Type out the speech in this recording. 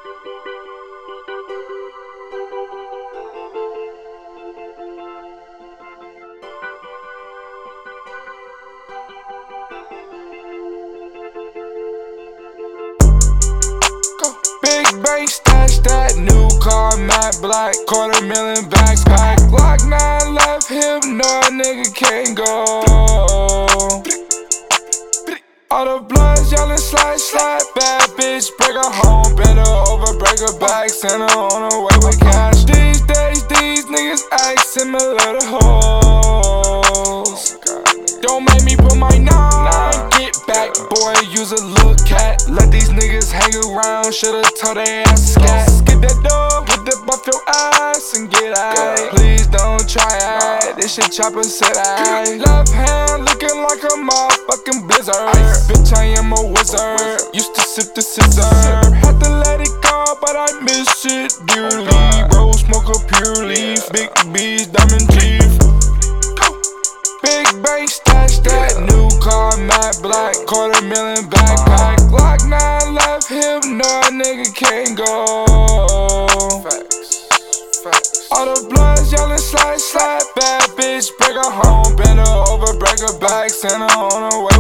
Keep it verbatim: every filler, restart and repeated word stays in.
Big bank stash, that new car, matte black, quarter million backpack. Glock nine left hip, no nigga can't go. All the bloods yelling slide, slide, bad bitch, break her home, bend her over, break her back, send her on her way with cash. These days, these niggas act similar to hoes. Don't make me put my nine, get back, boy, use a little cat. Let these niggas hang around, should've told they ass scat. Skip that door, put that off your ass and get out. Please don't try it, this shit chopper said I. Left hand looking like a motherfucking blizzard. Bitch, I am a wizard, used to sip the scissor. Had to let it go, but I miss it dearly. Rose smoke a pure leaf, big B's, diamond teeth. Big bank stash, that new car, matte black, quarter million backpack. Glock nine left hip, no nigga can't go. Facts, facts. All the bloods yelling slide, slide, bad bitch, break her home, bend her over, break her back, send her on her way.